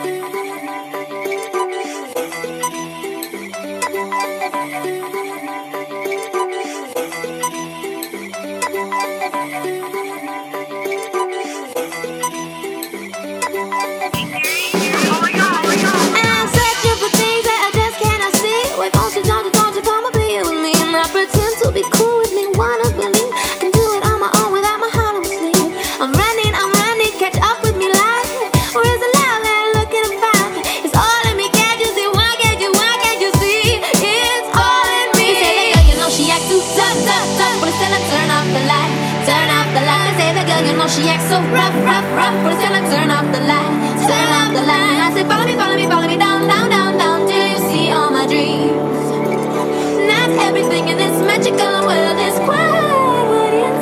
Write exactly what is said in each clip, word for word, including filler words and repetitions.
She acts so rough, rough, rough. But it's like turn off the light, turn off the light. I say follow me, follow me, follow me down, down, down, down till you see all my dreams. Not everything in this magical world is quite what it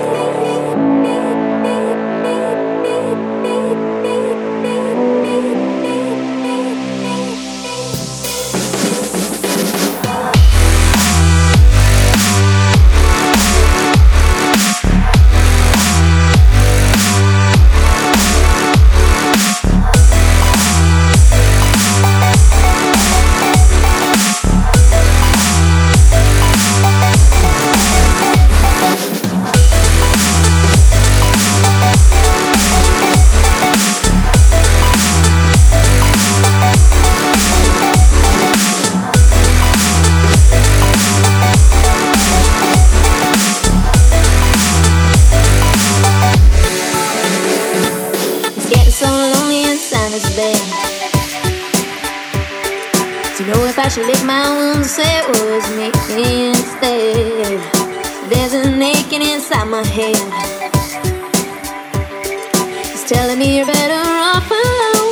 I should lick my wounds, say it was me instead. There's an aching inside my head. It's telling me you're better off alone.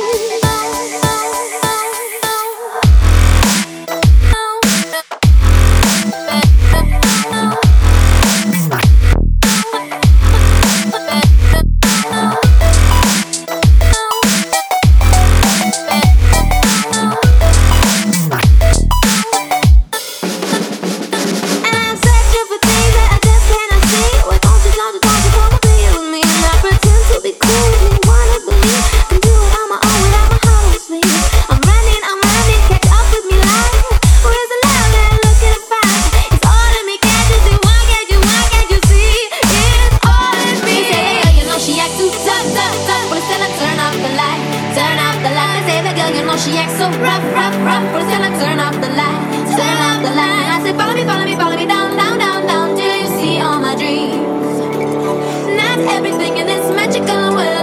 She acts so rough, rough, rough. But it's like turn off the light, turn off the light. I say follow me, follow me, follow me down, down, down, down till you see all my dreams. Not everything in this magical world